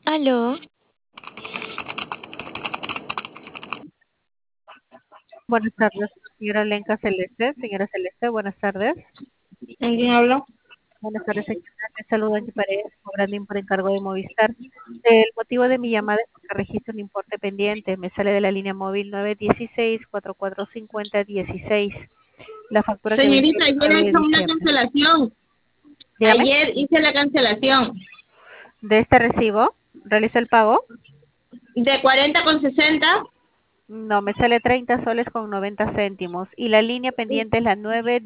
Aló, Buenas tardes, señora Lenca Celeste. Señora Celeste, buenas tardes. ¿Con quién hablo? Buenas tardes, señora. Le saludo Angie Paredes, cobrando por encargo de Movistar. El motivo de mi llamada es porque registro un importe pendiente. Me sale de la línea móvil 916-4450-16. La factura que vence Señorita, el ayer 9 he de hecho una diciembre. cancelación. Dígame, Ayer hice la cancelación de este recibo, ¿realizo el pago? de 40,60. No, me sale 30 soles con 90 céntimos. Y la línea pendiente es la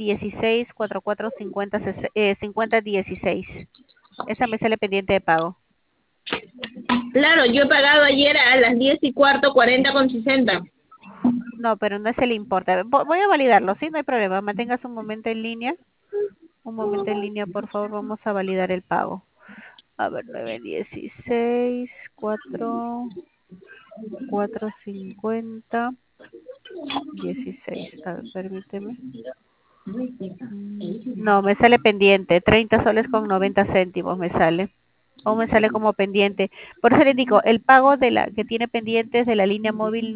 916-4450-5016. Esa me sale pendiente de pago. Claro, yo he pagado ayer a las 10:15, 40,60. No, pero no es el importe. Voy a validarlo, sí, no hay problema. Mantengas un momento en línea. Un momento en línea, por favor. Vamos a validar el pago. A ver, 916, 450, 16. A ver, permíteme. No, me sale pendiente. 30 soles con 90 céntimos me sale. O me sale como pendiente. Por eso le digo, el pago de la que tiene pendientes de la línea móvil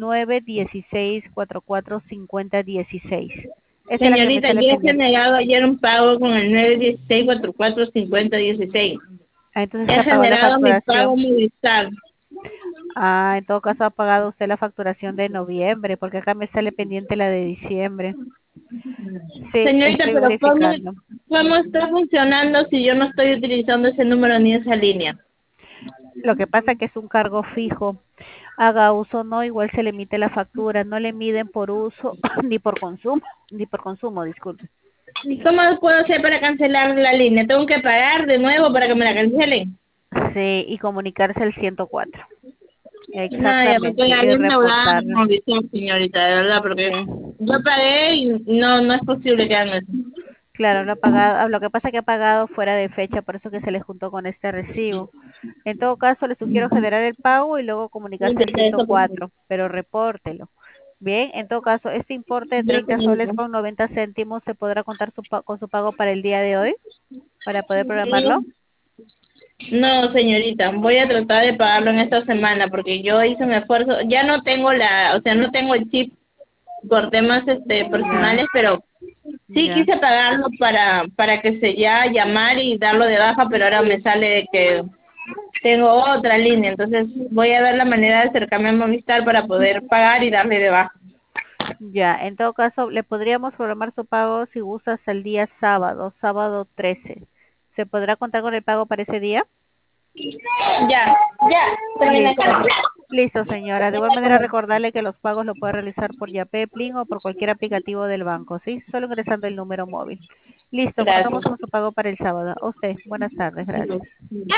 916-4450-16. Esa es la que me Señorita, sale yo he pendiente. generado ayer un pago con el 916-4450-16. Ah, entonces He ha pagado la generado mi pago facturación. Movistar. Ah, en todo caso ha pagado usted la facturación de noviembre, porque acá me sale pendiente la de diciembre. Sí, Señorita, estoy pero verificando. ¿cómo está funcionando si yo no estoy utilizando ese número ni esa línea? Lo que pasa que es un cargo fijo. Haga uso o no, igual se le emite la factura. No le miden por uso ni por consumo, disculpe. ¿Y cómo puedo hacer para cancelar la línea? ¿Tengo que pagar de nuevo para que me la cancelen? Sí, y comunicarse al 104. No, ya me Exactamente, estoy y bien endeudada reportar. en Movistar, señorita, de verdad, porque Sí, yo pagué y no es posible que hagan eso. claro, lo ha pagado. Lo que pasa es que ha pagado fuera de fecha, por eso que se le juntó con este recibo. En todo caso, le sugiero generar el pago y luego Sí, comunicarse al de eso, por favor. 104, pero repórtelo. Bien, en todo caso, este importe de Ya, 30 soles señorita. con 90 céntimos se podrá contar con su pago para el día de hoy, para poder programarlo. No, señorita, voy a tratar de pagarlo en esta semana porque yo hice un esfuerzo. Ya no tengo o sea, no tengo el chip por temas Ya, personales, pero sí ya. quise pagarlo para que se ya llamar y darlo de baja, pero ahora me sale que tengo otra línea, entonces voy a ver la manera de acercarme a Movistar para poder pagar y darle de baja. Ya, en todo caso, le podríamos programar su pago si gusta hasta el día sábado, sábado 13. ¿Se podrá contar con el pago para ese día? Ya, ya, termina con Listo. eso. Listo, señora. De igual manera, recordarle que los pagos lo puede realizar por Yapé, Plin o por cualquier aplicativo del banco, ¿sí? Solo ingresando el número móvil. Listo, contamos Gracias. con su pago para el sábado. A usted, buenas tardes, gracias.